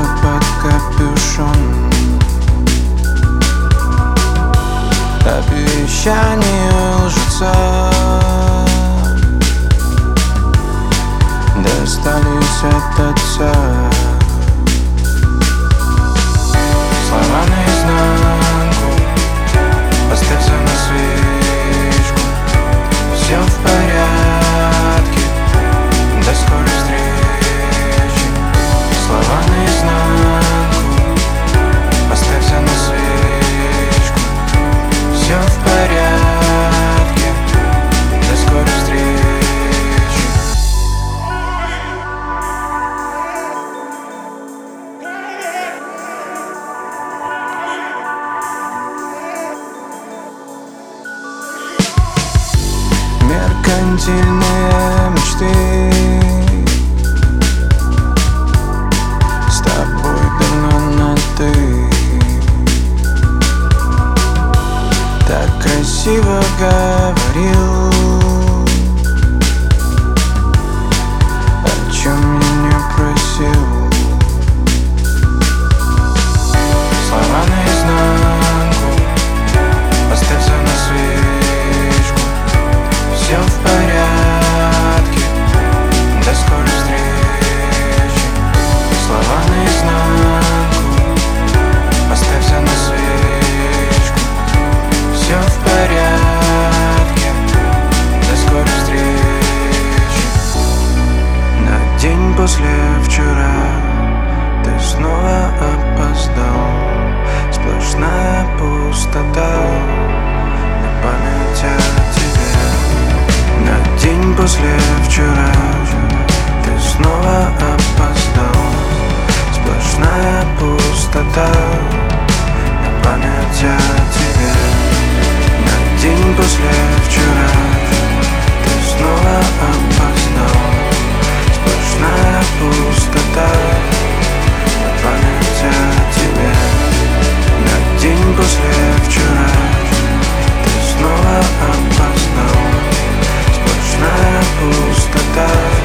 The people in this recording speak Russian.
под капюшон. Обещание лжеца достались от отца. Слова наизнанку, поставься на свечку. Все в порядке, до скорой встречи. Слова наизнанку, поставься на свечку. Все в порядке, до скорой встречи. Меркантильные мечты с тобой давно на «ты». Так красиво говорил, о чем я не просил. Слова наизнанку, поставься на свечку. Все в порядке, до скорой встречи. Слова наизнанку, поставься на свечку. Все в порядке, до скорой встречи. На день после вчера ты снова опоздал. Сплошная пустота, на память о тебе. На день после вчера ты снова опоздал. Сплошная пустота, на память о тебе. На день после вчера ты снова опоздал. Сплошная пустота, на память о тебе. На день после вчера ты снова опоздал. Сплошная пустота.